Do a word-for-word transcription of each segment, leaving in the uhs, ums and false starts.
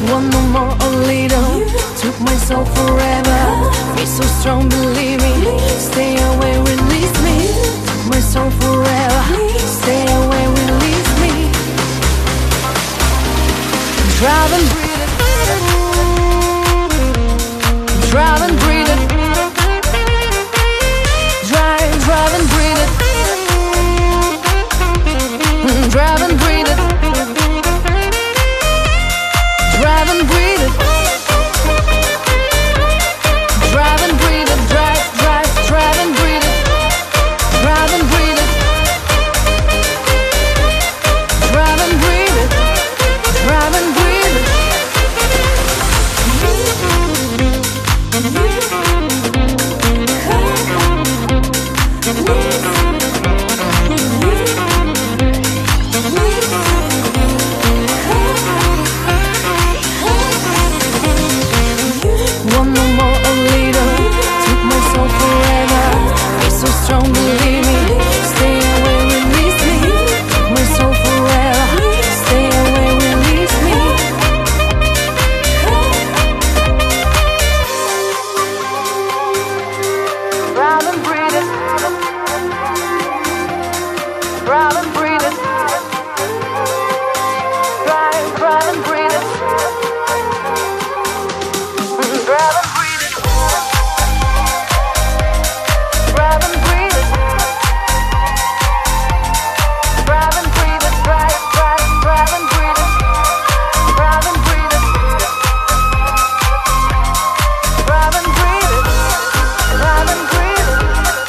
One no more, a little. Took my soul forever. Me so strong, believe me. Stay away, release me. Took my soul forever. Stay away, release me. Drive and breathe it. Drive and breathe it. Drive, drive and breathe it. Drive and breathe it. Drive and breathe it. Drive and breathe it. Drive, drive, drive and breathe it. Drive and breathe it. Drive and breathe it. Drive and breathe it. One no more, a little. Took my soul forever. Be so strong, believe me. Stay away, release me. Took my soul forever. Stay away, release me. Drive and breathe it. Drive and breathe it. Drive, drive and breathe it. Drive and breathe it. Drive and breathe it. Drive and breathe it. Drive, drive, drive and breathe it. Drive and breathe it. Drive and breathe it. Drive and breathe it.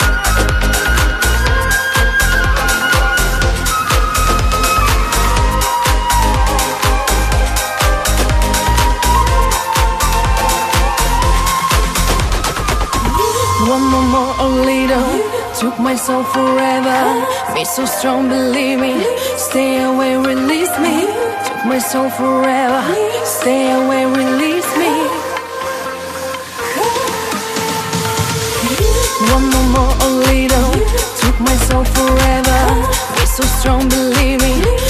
One no more, a little. Took my soul forever. Be so strong, believe me. Stay away, release me. Took my soul forever. Stay away, release me. One no more, a little. Took my soul forever. Be so strong, believe me.